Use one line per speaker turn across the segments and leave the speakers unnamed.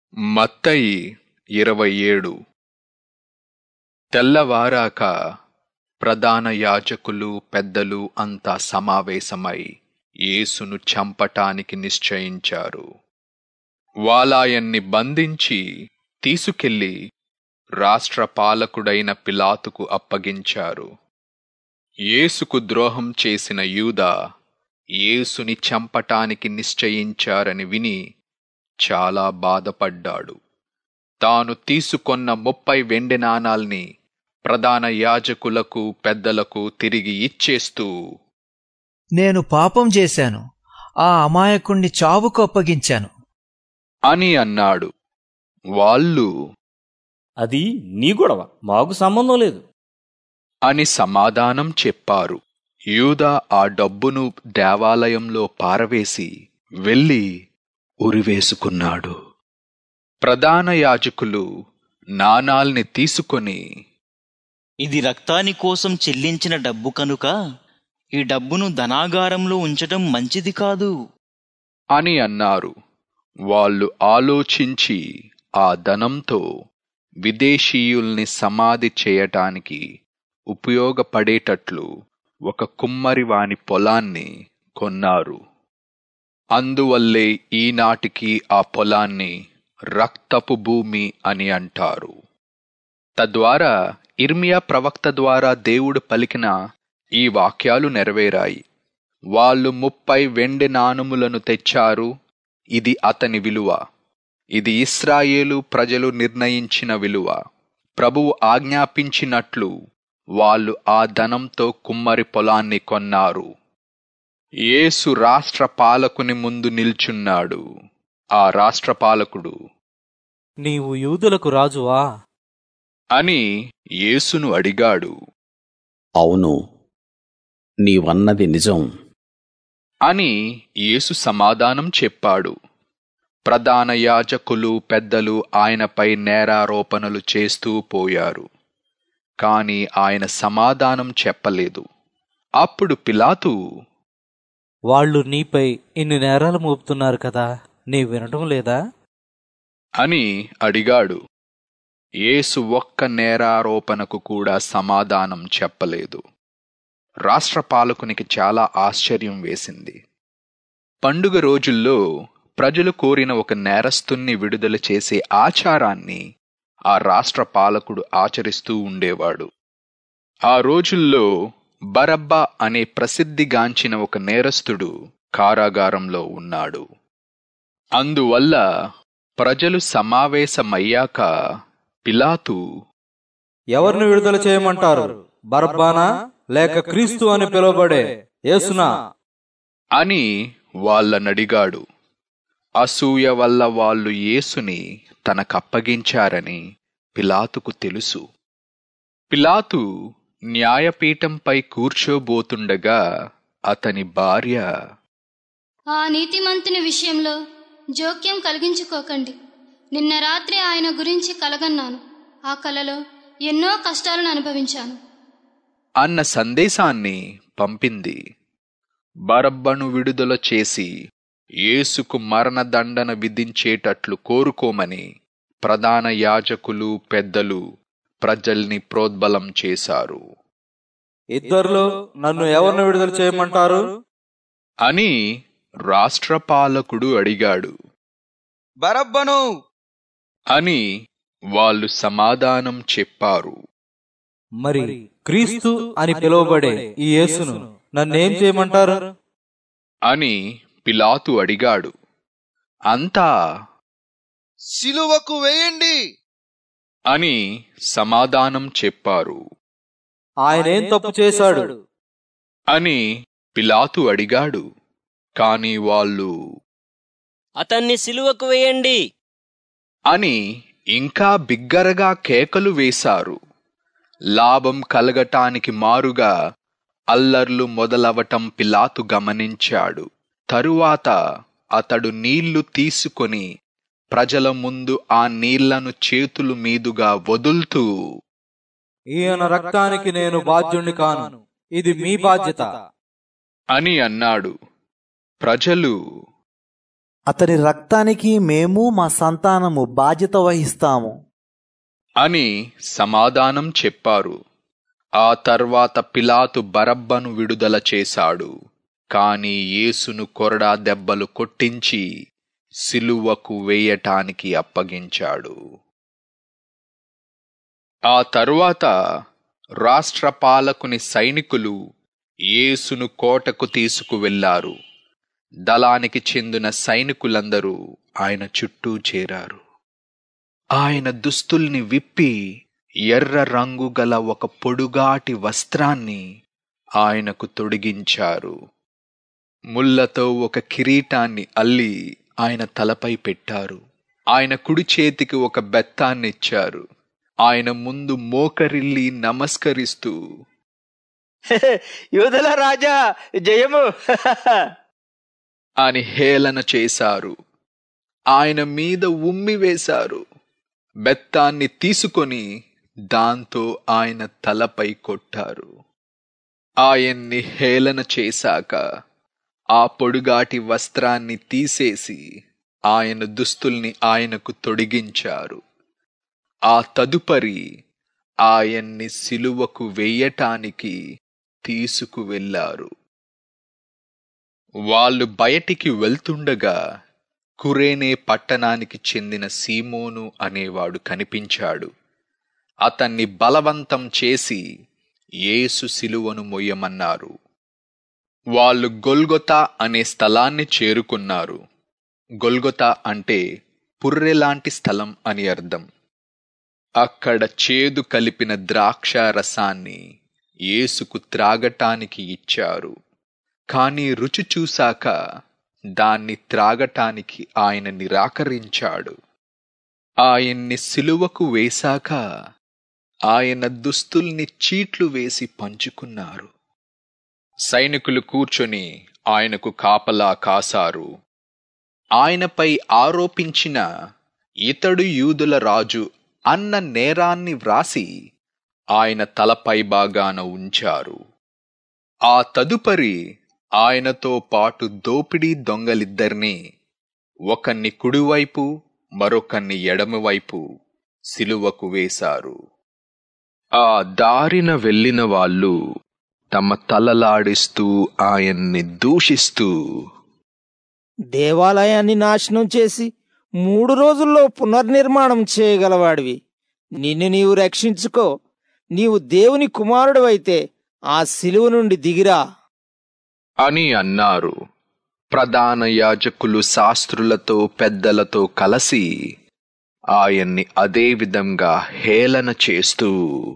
మత్తయి 27. తెల్లవారాక ప్రధాన యాజకులు పెద్దలు అంతా సమావేశమై యేసును చంపటానికి నిశ్చయించారు. వాలాయన్ని బంధించి తీసుకెళ్లి రాష్ట్ర పాలకుడైన పిలాతుకు అప్పగించారు. యేసుకు ద్రోహం చేసిన యూదా యేసుని చంపటానికి నిశ్చయించారని విని చాలా బాధపడ్డాడు. తాను తీసుకొన్న 30 వెండి నాణాల్ని ప్రధాన యాజకులకు పెద్దలకు తిరిగి ఇచ్చేస్తూ,
నేను పాపం చేశాను, ఆ అమాయకుణ్ణి చావుకు అప్పగించాను
అని అన్నాడు. వాళ్ళు,
అది నీ గొడవ, మాకు సంబంధం లేదు
అని సమాధానం చెప్పారు. యూదా ఆ డబ్బును దేవాలయంలో పారవేసి వెళ్ళి ఉరివేసుకున్నాడు. ప్రధాన యాజకులు నాణాల్ని తీసుకొని,
ఇది రక్తాని కోసం చెల్లించిన డబ్బు కనుక ఈ డబ్బును ధనాగారంలో ఉంచటం మంచిది కాదు
అని అన్నారు. వాళ్ళు ఆలోచించి ఆ ధనంతో విదేశీయుల్ని సమాధి చేయటానికి ఉపయోగపడేటట్లు ఒక కుమ్మరివాని పొలాన్ని కొన్నారు. అందువల్లే ఈనాటికి ఆ పొలాన్ని రక్తపు భూమి అని అంటారు. తద్వారా ఇర్మియా ప్రవక్త ద్వారా దేవుడు పలికిన ఈ వాక్యాలు నెరవేరాయి. వాళ్ళు 30 వెండి నాణములను తెచ్చారు. ఇది అతని విలువ. ఇది ఇశ్రాయేలు ప్రజలు నిర్ణయించిన విలువ. ప్రభువు ఆజ్ఞాపించినట్లు వాళ్ళు ఆ ధనంతో కుమ్మరి పొలాన్ని కొన్నారు. యేసు రాష్ట్ర పాలకుని ముందు నిల్చున్నాడు. ఆ రాష్ట్ర పాలకుడు,
నీవు యూదులకు రాజువా
అని యేసును అడిగాడు.
అవును, నీవన్నది నిజం
అని యేసు సమాధానం చెప్పాడు. ప్రధాన యాజకులు పెద్దలు ఆయనపై నేరారోపణలు చేస్తూ పోయారు. కాని ఆయన సమాధానం చెప్పలేదు. అప్పుడు పిలాతు,
వాళ్ళు నీపై ఇన్ని నేరాలు మోపుతున్నారు కదా, నీ వినటం లేదా
అని అడిగాడు. యేసు ఒక్క నేరారోపణకు కూడా సమాధానం చెప్పలేదు. రాష్ట్ర పాలకునికి చాలా ఆశ్చర్యం వేసింది. పండుగ రోజుల్లో ప్రజలు కోరిన ఒక నేరస్తుణ్ణి విడుదల చేసే ఆచారాన్ని ఆ రాష్ట్ర పాలకుడు ఆచరిస్తూ ఉండేవాడు. ఆ రోజుల్లో బరబ్బా అనే ప్రసిద్ధిగాంచిన ఒక నేరస్తుడు కారాగారంలో ఉన్నాడు. అందువల్ల ప్రజలు సమావేశమయ్యాక పిలాతు,
ఎవరిని విడుదల చేయమంటారు, బరబ్బానా లేక క్రీస్తు అని పిలువబడే యేసునా
అని వాళ్ళనడిగాడు. అసూయ వల్ల వాళ్ళు యేసుని తనకప్పగించారని పిలాతుకు తెలుసు. పిలాతు న్యాయపీఠంపై కూర్చోబోతుండగా అతని భార్య,
ఆ నీతిమంతుని విషయంలో జోక్యం కలిగించుకోకండి. నిన్న రాత్రి ఆయన గురించి కలగన్నాను. ఆ కలలో ఎన్నో కష్టాలను అనుభవించాను
అన్న సందేశాన్ని పంపింది. బరబ్బను విడుదల చేసి యేసుకు మరణదండన విధించేటట్లు కోరుకోమని ప్రధాన యాజకులు పెద్దలు ప్రజల్ని ప్రోద్బలం చేశారు.
ఇద్దరిలో నన్ను ఎవరిని విడుదల చేయమంటారు
అని రాష్ట్రపాలకుడు అడిగాడు.
బరబ్బను
అని వాళ్ళు సమాధానం చెప్పారు.
మరి క్రీస్తు అని పిలువబడే ఈ యేసును నన్నేం చేయమంటారు
అని పిలాతు అడిగాడు. అంతా
సిలువకు వేయండి
అని సమాధానం చెప్పారు.
ఆయనేం తప్పు చేశాడు
అని పిలాతు అడిగాడు. కాని వాళ్ళు,
అతన్ని సిలువకు వేయండి
అని ఇంకా బిగ్గరగా కేకలు వేశారు. లాభం కలగటానికి మారుగా అల్లర్లు మొదలవటం పిలాతు గమనించాడు. తరువాత అతడు నీళ్లు తీసుకొని ప్రజల ముందు ఆ నీళ్లను చేతుల మీదుగా వదులుతూ,
ఈయన రక్తానికి నేను బాధ్యుణ్ణి కాను, ఇది మీ బాధ్యత
అని అన్నాడు. ప్రజలు,
అతని రక్తానికి మేము మా సంతానము బాధ్యత వహిస్తాము
అని సమాధానం చెప్పారు. ఆ తర్వాత పిలాతు బరబ్బను విడుదల చేశాడు. కాని యేసును కొరడా దెబ్బలు కొట్టించి సిలువకు వేయటానికి అప్పగించాడు. ఆ తరువాత రాష్ట్రపాలకుని సైనికులు యేసును కోటకు తీసుకువెళ్లారు. దళానికి చెందిన సైనికులందరూ ఆయన చుట్టూ చేరారు. ఆయన దుస్తుల్ని విప్పి ఎర్ర రంగు గల ఒక పొడుగాటి వస్త్రాన్ని ఆయనకు తొడిగించారు. ముళ్ళతో ఒక కిరీటాన్ని అల్లి ఆయన తలపై పెట్టారు. ఆయన కుడి చేతికి ఒక బెత్తాన్నిచ్చారు. ఆయన ముందు మోకరిల్లి నమస్కరిస్తూ,
యూదుల రాజా జయము
అని హేళన చేశారు. ఆయన మీద ఉమ్మి వేశారు. బెత్తాన్ని తీసుకొని దాంతో ఆయన తలపై కొట్టారు. ఆయన్ని హేళన చేశాక ఆ పొడుగాటి వస్త్రాన్ని తీసేసి ఆయన దుస్తుల్ని ఆయనకు తొడిగించారు. ఆ తదుపరి ఆయన్ని సిలువకు వెయ్యటానికి తీసుకువెళ్లారు. వాళ్ళు బయటికి వెళ్తుండగా కురేనే పట్టణానికి చెందిన సీమోను అనేవాడు కనిపించాడు. అతన్ని బలవంతం చేసి యేసు సిలువను మొయ్యమన్నారు. వాళ్ళు గొల్గొతా అనే స్థలాన్ని చేరుకున్నారు. గొల్గొతా అంటే పుర్రెలాంటి స్థలం అని అర్థం. అక్కడ చేదు కలిపిన ద్రాక్ష రసాన్ని యేసుకు త్రాగటానికి ఇచ్చారు. కాని రుచి చూశాక దాన్ని త్రాగటానికి ఆయన నిరాకరించాడు. ఆయన్ని సిలువకు వేశాక ఆయన దుస్తుల్ని చీట్లు వేసి పంచుకున్నారు. సైనికులు కూర్చొని ఆయనకు కాపలా కాసారు. ఆయనపై ఆరోపించిన ఇతడు యూదుల రాజు అన్న నేరాన్ని వ్రాసి ఆయన తలపై భాగాన ఉంచారు. ఆ తదుపరి ఆయనతో పాటు దోపిడీ దొంగలిద్దరినీ, ఒకన్ని కుడివైపు మరొకన్ని ఎడమవైపు సిలువకు వేశారు. ఆ దారిన వెళ్ళిన వాళ్ళు తమ తలలాడిస్తూ ఆయన్ని దూషిస్తూ,
దేవాలయాన్ని నాశనం చేసి 3 రోజుల్లో పునర్నిర్మాణం చేయగలవాడివి, నిన్ను నీవు రక్షించుకో, నీవు దేవుని కుమారుడివైతే ఆ సిలువ నుండి దిగిరా
అని అన్నారు. ప్రధాన యాజకులు శాస్త్రులతో పెద్దలతో కలిసి ఆయన్ని అదే విధంగా హేళన చేస్తూ,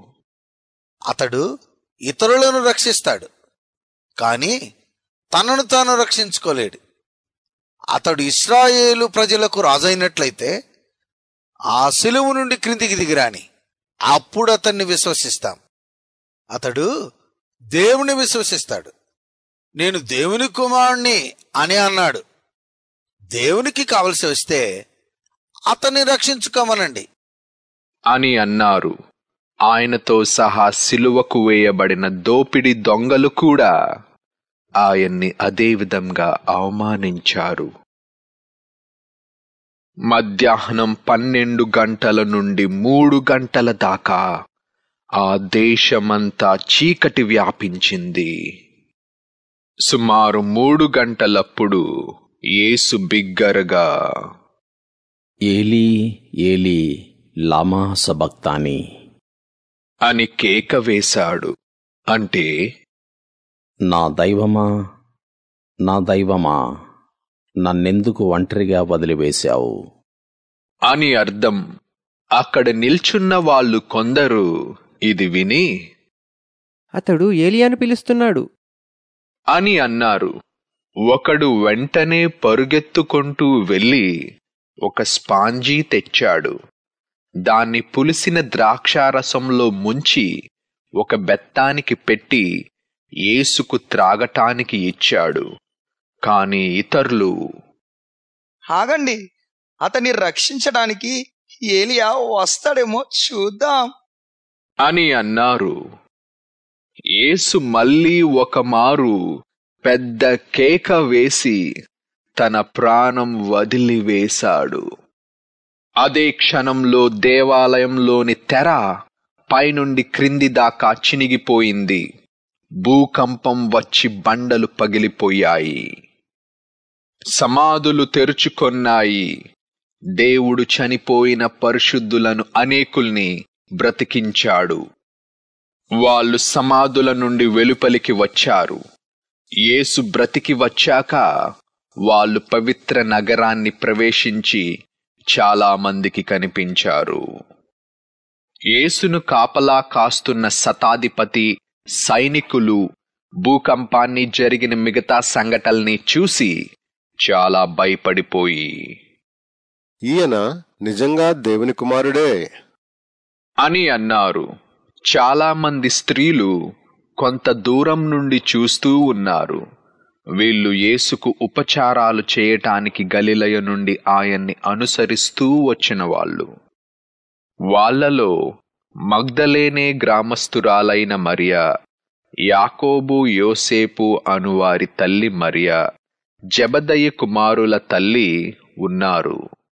అతడు ఇతరులను రక్షిస్తాడు, కాని తనను తాను రక్షించుకోలేడు. అతడు ఇశ్రాయేలు ప్రజలకు రాజైనట్లయితే ఆ సిలువ నుండి క్రిందికి దిగిరాని, అప్పుడు అతన్ని విశ్వసిస్తాం. అతడు దేవుని విశ్వసిస్తాడు. నేను దేవుని కుమారుణ్ణి అని అన్నాడు. దేవునికి కావలసి వస్తే అతన్ని రక్షించుకోమనండి
అని అన్నారు. ఆయనతో సహా సిలువకు వేయబడిన దోపిడి దొంగలు కూడా ఆయన్ని అదే విధంగా అవమానించారు. మధ్యాహ్నం 12 గంటల నుండి 3 గంటల దాకా ఆ దేశమంతా చీకటి వ్యాపించింది. సుమారు 3 గంటలప్పుడు యేసు బిగ్గరగా,
ఏలీ ఏలీ లామా సబక్తాని
అని కేక వేశాడు. అంటే,
నా దైవమా నా దైవమా నన్నెందుకు ఒంటరిగా వదిలివేశావు
అని అర్థం. అక్కడ నిల్చున్న వాళ్ళు కొందరు ఇది విని,
అతడు ఏలియాను పిలుస్తున్నాడు
అని అన్నారు. ఒకడు వెంటనే పరుగెత్తుకుంటూ వెళ్ళి ఒక స్పాంజీ తెచ్చాడు. దాన్ని పులిసిన ద్రాక్షారసంలో ముంచి ఒక బెత్తానికి పెట్టి యేసుకు త్రాగటానికి ఇచ్చాడు. కాని ఇతరులు,
ఆగండి, అతన్ని రక్షించడానికి ఏలియా వస్తాడేమో చూద్దాం
అని అన్నారు. యేసు మళ్ళీ ఒక మారు పెద్ద కేక వేసి తన ప్రాణం వదిలివేశాడు. అదే క్షణంలో దేవాలయంలోని తెర పైనుండి క్రింది దాకా చినిగిపోయింది. భూకంపం వచ్చి బండలు పగిలిపోయాయి. సమాధులు తెరుచుకొన్నాయి. దేవుడు చనిపోయిన పరిశుద్ధులను అనేకుల్ని బ్రతికించాడు. వాళ్ళు సమాధుల నుండి వెలుపలికి వచ్చారు. యేసు బ్రతికి వచ్చాక వాళ్ళు పవిత్ర నగరాన్ని ప్రవేశించి చాలా మందికి కనిపించారు. యేసును కాపలా కాస్తున్న శతాధిపతి, సైనికులు భూకంపాన్ని, జరిగిన మిగతా సంఘటనల్ని చూసి చాలా భయపడిపోయి,
ఈయన నిజంగా దేవుని కుమారుడే
అని అన్నారు. చాలా మంది స్త్రీలు కొంత దూరం నుండి చూస్తూ ఉన్నారు. వీళ్ళు యేసుకు ఉపచారాలు చేయటానికి గలిలయ నుండి ఆయన్ని అనుసరిస్తూ వచ్చిన వాళ్ళు. వాళ్ళలో మగ్దలేనే గ్రామస్తురాలైన మరియా, యాకోబు, యోసేపు అనువారి తల్లి మరియా, జెబెదయి కుమారుల తల్లి ఉన్నారు.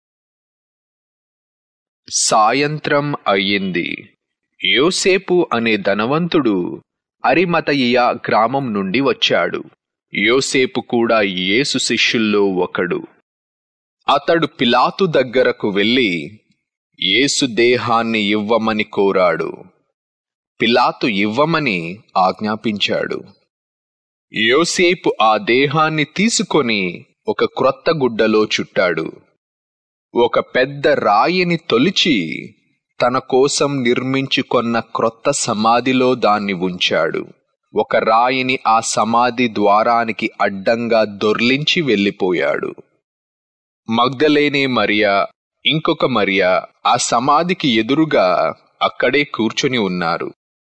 సాయంత్రం అయ్యింది. యోసేపు అనే ధనవంతుడు అరిమతయియ గ్రామం నుండి వచ్చాడు. యోసేపు కూడా యేసు శిష్యుల్లో ఒకడు. అతడు పిలాతు దగ్గరకు వెళ్ళి యేసు దేహాన్ని ఇవ్వమని కోరాడు. పిలాతు ఇవ్వమని ఆజ్ఞాపించాడు. యోసేపు ఆ దేహాన్ని తీసుకొని ఒక క్రొత్త గుడ్డలో చుట్టాడు. ఒక పెద్ద రాయిని తొలిచి తన కోసం నిర్మించుకొన్న క్రొత్త సమాధిలో దాన్ని ఉంచాడు. ఒక రాయిని ఆ సమాధి ద్వారానికి అడ్డంగా దొర్లించి వెళ్ళిపోయాడు. మగ్దలేనే మరియా, ఇంకొక మరియా ఆ సమాధికి ఎదురుగా అక్కడే కూర్చొని ఉన్నారు.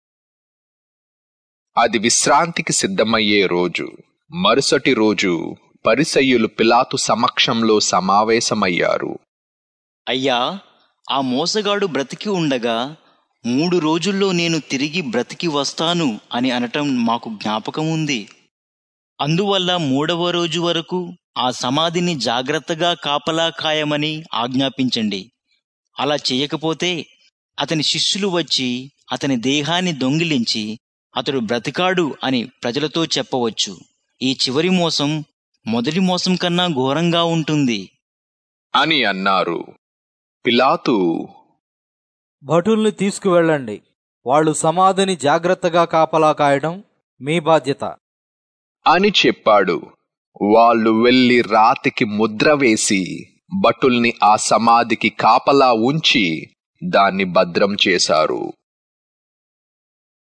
అది విశ్రాంతికి సిద్ధమయ్యే రోజు. మరుసటి రోజు పరిసయ్యులు పిలాతు సమక్షంలో సమావేశమయ్యారు.
అయ్యా, ఆ మోసగాడు బ్రతికి ఉండగా 3 రోజుల్లో నేను తిరిగి బ్రతికి వస్తాను అని అనటం మాకు జ్ఞాపకం ఉంది. అందువల్ల 3వ రోజు వరకు ఆ సమాధిని జాగ్రత్తగా కాపలా కాయమని ఆజ్ఞాపించండి. అలా చేయకపోతే అతని శిష్యులు వచ్చి అతని దేహాన్ని దొంగిలించి అతడు బ్రతికాడు అని ప్రజలతో చెప్పవచ్చు. ఈ చివరి మోసం మొదటి మోసం కన్నా ఘోరంగా ఉంటుంది
అని అన్నారు. పిలాతు,
భటుల్ని తీసుకువెళ్ళండి. వాళ్ళు సమాధిని జాగ్రత్తగా కాపలా కాయడం మీ బాధ్యత
అని చెప్పాడు. వాళ్ళు వెళ్లి రాతికి ముద్ర వేసి భటుల్ని ఆ సమాధికి కాపలా ఉంచి దాన్ని భద్రం చేశారు.